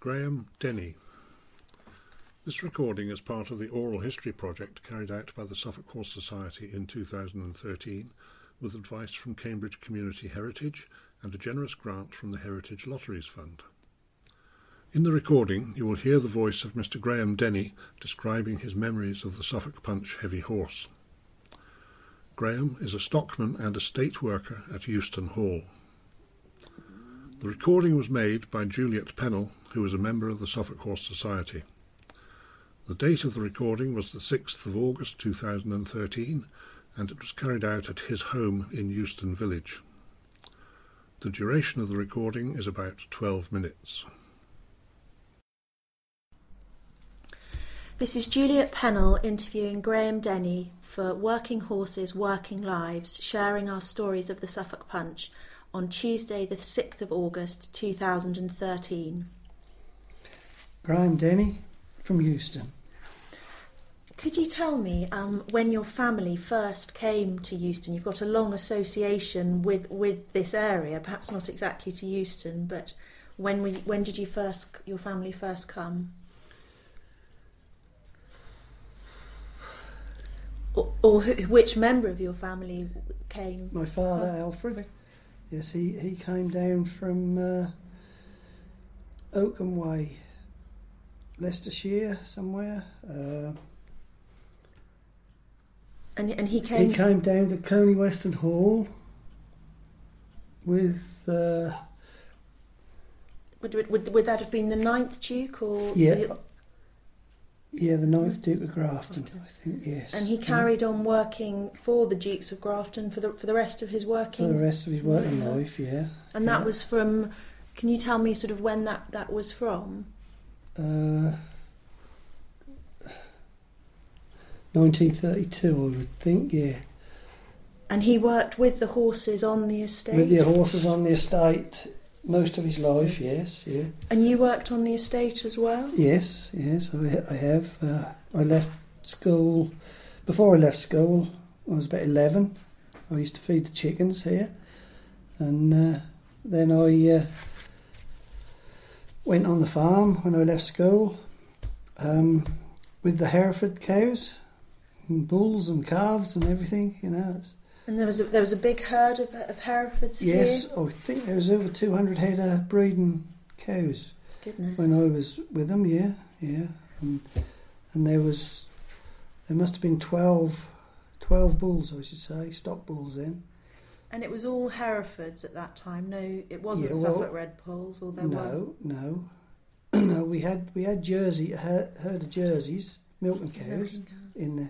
Graham Denny. This recording is part of the oral history project carried out by the Suffolk Horse Society in 2013 with advice from Cambridge Community Heritage and a generous grant from the Heritage Lotteries Fund. In the recording you will hear the voice of Mr. Graham Denny describing his memories of the Suffolk Punch heavy horse. Graham is a stockman and estate worker at Euston Hall. The recording was made by Juliet Pennell, who is a member of the Suffolk Horse Society. The date of the recording was the 6th of August 2013, and it was carried out at his home in Euston Village. The duration of the recording is about 12 minutes. This is Juliet Pennell interviewing Graham Denny for Working Horses, Working Lives, sharing our stories of the Suffolk Punch on Tuesday the 6th of August 2013. Graham Denny from Euston. Could you tell me when your family first came to Euston? You've got a long association with this area, perhaps not exactly to Euston, but when did your family first come? Or which member of your family came? My father, Alfred. Yes, he came down from Oakham Way, Leicestershire, somewhere. And he came. He came down to Coney Weston Hall with. Would that have been the 9th Duke or? Yeah. Yeah, the 9th Duke of Grafton, I think, yes. And he carried on working for the Dukes of Grafton for the rest of his working... For the rest of his working life, yeah. And that was from... Can you tell me sort of when that was from? 1932, I would think, yeah. And he worked with the horses on the estate? With the horses on the estate most of his life, yes, yeah. And you worked on the estate as well? Yes, I have. I left school... Before I left school, I was about 11. I used to feed the chickens here. And then I went on the farm when I left school with the Hereford cows and bulls and calves and everything, you know. And there was a big herd of Herefords here? Yes, I think there was over 200 head of breeding cows. Goodness. When I was with them, yeah. And there must have been 12 bulls, I should say, stock bulls then. And it was all Herefords at that time? No, it wasn't Suffolk Red Polls, or there were? No. No, we had a herd of Jerseys, milking cows, in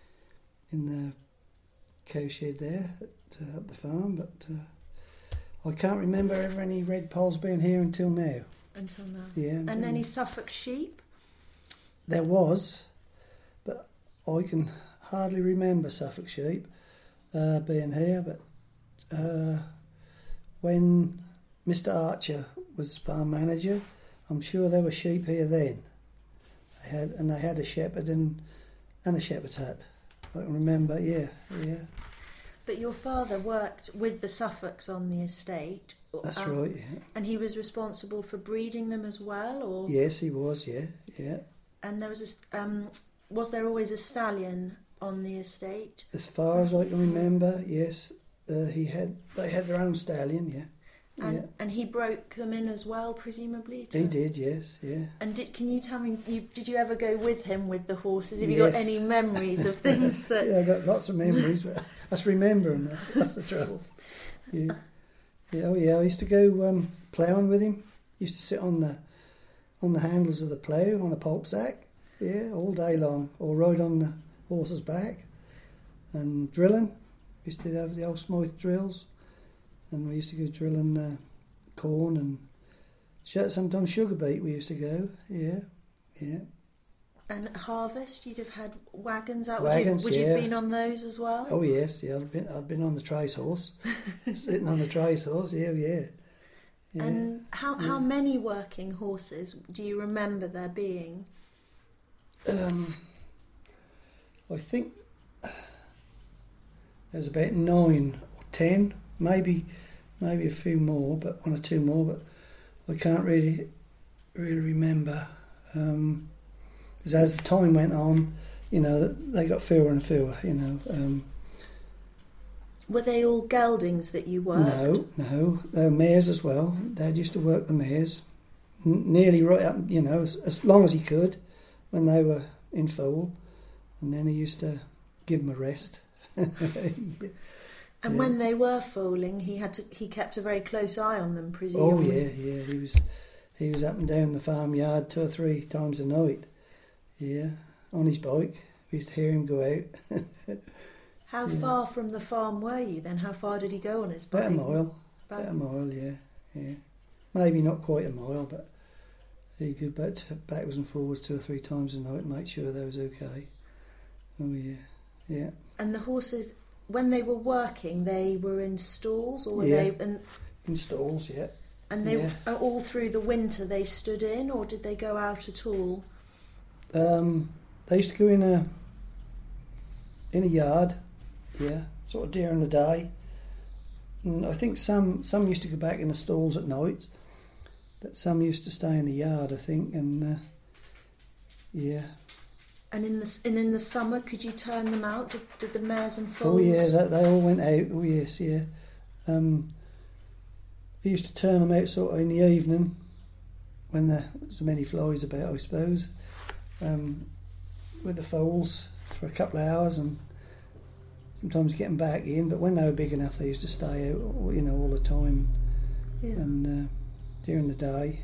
the cow shed there at the farm, but I can't remember ever any red poles being here until now. Until now. Yeah. And any Suffolk sheep? There was, but I can hardly remember Suffolk sheep being here, but when Mr. Archer was farm manager, I'm sure there were sheep here then. They had a shepherd and a shepherd's hut. I can remember, yeah. But your father worked with the Suffolks on the estate. That's right, yeah. And he was responsible for breeding them as well, or? Yes, he was, yeah. And there was there always a stallion on the estate? As far as I can remember, yes. They had their own stallion, yeah. And he broke them in as well, presumably? He did, yes, yeah. And can you tell me, did you ever go with him with the horses? Have you got any memories of things that... Yeah, I've got lots of memories, but that's remembering, that's the trouble. Yeah. I used to go ploughing with him. Used to sit on the handles of the plough on a pulp sack, yeah, all day long, or ride on the horse's back. And drilling, we used to have the old Smythe drills. And we used to go drilling corn and sometimes sugar beet we used to go, yeah. And harvest, you'd have had wagons out? Wagons, would you have been on those as well? Oh yes, yeah, I'd been on the trace horse, sitting on the trace horse, yeah. And how many working horses do you remember there being? I think there was about 9 or 10, maybe a few more, but one or two more, but I can't really really remember. 'Cause as the time went on, you know, they got fewer and fewer, you know. Were they all geldings that you worked? No, they were mares as well. Dad used to work the mares, nearly right up, you know, as long as he could when they were in foal, and then he used to give them a rest. And when they were foaling, he kept a very close eye on them, Oh presumably. yeah. He was up and down the farmyard 2 or 3 times a night. Yeah, on his bike. We used to hear him go out. How far from the farm were you then? How far did he go on his bike? About a mile, yeah. Maybe not quite a mile, but he'd go backwards and forwards 2 or 3 times a night and make sure they was okay. Oh yeah. And the horses, when they were working, they were in stalls, or were Yeah. they In stalls, yeah. and they all through the winter they stood in, or did they go out at all? They used to go in a yard, yeah, sort of during the day. And I think some used to go back in the stalls at night, but some used to stay in the yard, I think, and yeah. And in the summer, could you turn them out? Did the mares and foals? Oh yeah, they all went out. Oh yes, yeah. We used to turn them out sort of in the evening when there was so many flies about, I suppose, with the foals for a couple of hours and sometimes get them back in. But when they were big enough, they used to stay out, you know, all the time and during the day.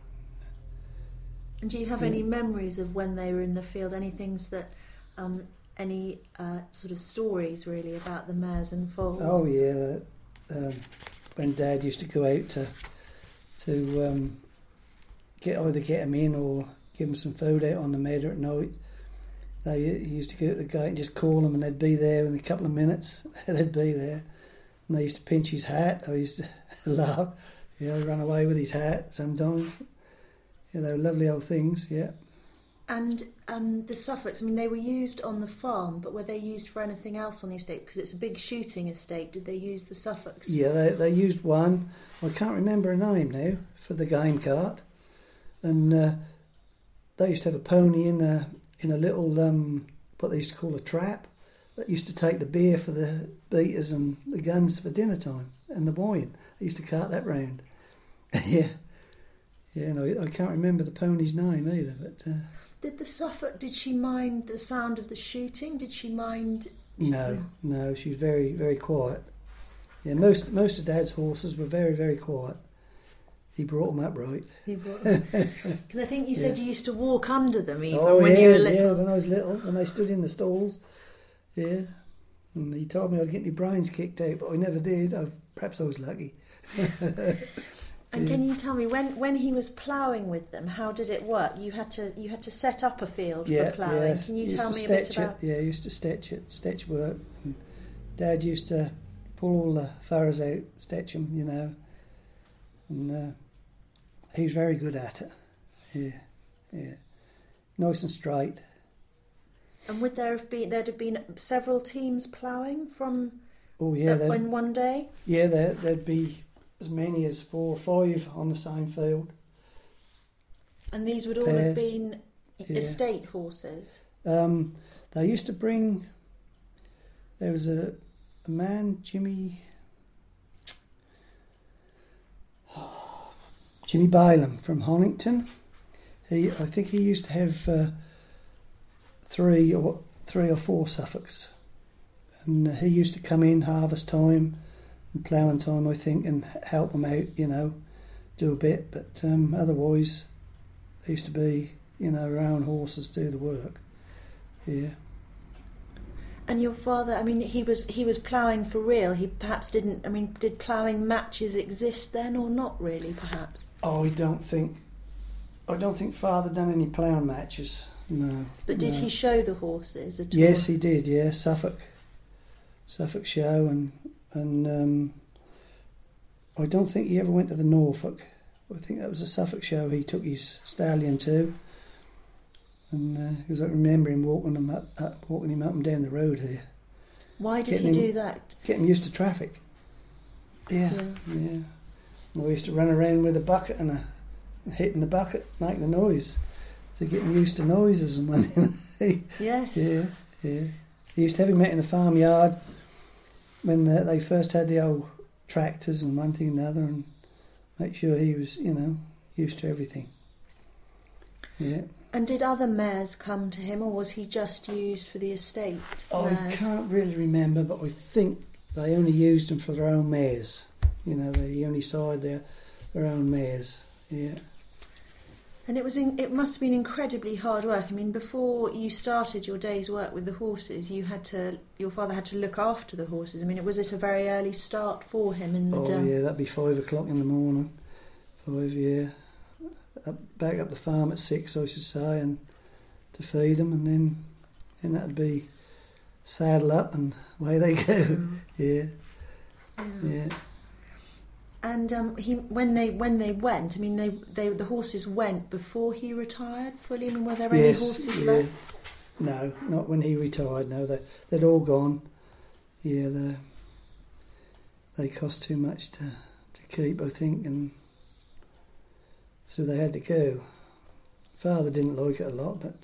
And do you have any memories of when they were in the field? Any things that, any sort of stories really about the mares and foals? Oh yeah, when Dad used to go out to either get them in or give them some food out on the meadow at night. He used to go at the gate and just call them, and they'd be there in a couple of minutes. They'd be there, and they used to pinch his hat. I used to laugh. Yeah, run away with his hat sometimes. Yeah, they were lovely old things. Yeah. And the Suffolks, I mean, they were used on the farm, but were they used for anything else on the estate? Because it's a big shooting estate. Did they use the Suffolks? Yeah, they used one. I can't remember her name now for the game cart, and they used to have a pony in a little what they used to call a trap that used to take the beer for the beaters and the guns for dinner time and the wine. They used to cart that round. Yeah. No, I can't remember the pony's name either, but. Did the Suffolk? Did she mind the sound of the shooting? Did she mind? No, she was very, very quiet. Yeah, most of Dad's horses were very, very quiet. He brought them up right. Because I think you said you used to walk under them even when you were little. Yeah, when I was little, when they stood in the stalls. Yeah, and he told me I'd get my brains kicked out, but I never did. Perhaps I was lucky. And can you tell me when he was ploughing with them, how did it work? You had to set up a field for ploughing. Yes. Can you tell me a bit about? Yeah, he used to stitch work. And Dad used to pull all the furrows out, stitch them, you know, and he was very good at it. Yeah, nice and straight. And would there'd have been several teams ploughing from? Oh yeah, in one day. Yeah, there'd be as many as 4 or 5 on the same field. And these would all have been estate horses? They used to bring... There was a man, Jimmy Bailam from Honington. I think he used to have 3 or 4 Suffolks. And he used to come in harvest time and ploughing time, I think, and help them out, you know, do a bit. But otherwise, they used to be, you know, around horses do the work. Yeah. And your father, I mean, he was ploughing for real. He perhaps didn't. I mean, did ploughing matches exist then, or not really? Perhaps. Oh, I don't think Father done any ploughing matches. No. But did he show the horses at all? Yes, he did. Yeah, Suffolk show, and I don't think he ever went to the Norfolk. I think that was a Suffolk show he took his stallion to, and because I remember him walking him up and down the road here. Why did he do that? Get him used to traffic. Yeah. Well, I used to run around with a bucket and hitting the bucket, making a noise. So getting used to noises and when Yes. yeah. He used to have him out in the farmyard when they first had the old tractors and one thing and another, and make sure he was, used to everything. Yeah. And did other mares come to him, or was he just used for the estate? I mares? can't really remember, but I think they only used them for their own mares. They only side their own mares. Yeah. And it must have been incredibly hard work. I mean, before you started your day's work with the horses, your father had to look after the horses. I mean, was it a very early start for him? Yeah, that'd be 5 o'clock in the morning. 5, yeah. Back up the farm at 6, I should say, and to feed them, and then that'd be saddle up and away they go. Mm. Yeah. And when they went, I mean, the horses went before he retired fully. I mean, were there any horses left? No, not when he retired. No, they'd all gone. Yeah, they cost too much to keep, I think, and so they had to go. Father didn't like it a lot, but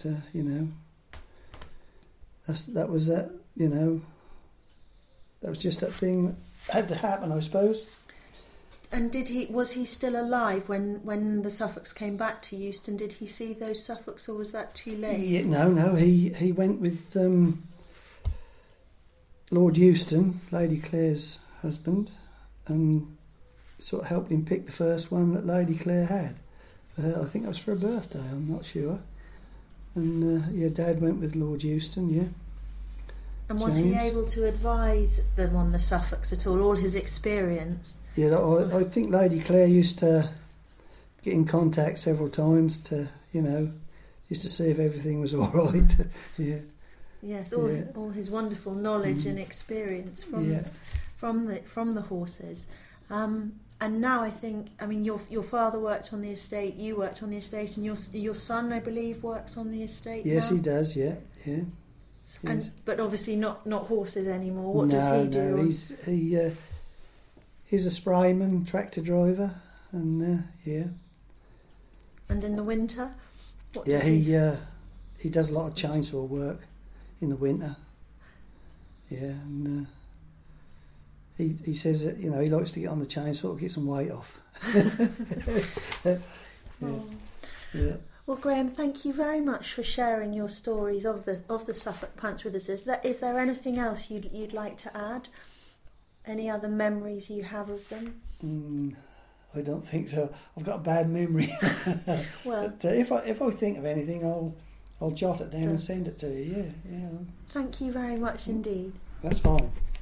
that was that. That was just that thing that had to happen, I suppose. And was he still alive when the Suffolks came back to Euston? Did he see those Suffolks, or was that too late? Yeah, no. He went with Lord Euston, Lady Clare's husband, and sort of helped him pick the first one that Lady Clare had for her. I think it was for her birthday. I'm not sure. And Dad went with Lord Euston. Yeah. And was he able to advise them on the Suffolks at all his experience? Yeah, I think Lady Clare used to get in contact several times to, just to see if everything was all right. Yeah. Yes, all his wonderful knowledge and experience from the horses. And now I think, I mean, your father worked on the estate, you worked on the estate, and your son, I believe, works on the estate. Yes, now? he does. Yeah. And but obviously not horses anymore. What does he do? No, he's a sprayman, tractor driver, and And in the winter, what does he does a lot of chainsaw work in the winter. Yeah, and he says that he likes to get on the chainsaw, get some weight off. Yeah. Well, Graham, thank you very much for sharing your stories of the Suffolk Punch with us. Is there anything else you'd like to add? Any other memories you have of them? I don't think so. I've got a bad memory. Well, but if I think of anything, I'll jot it down and send it to you. Yeah. Thank you very much indeed. That's fine.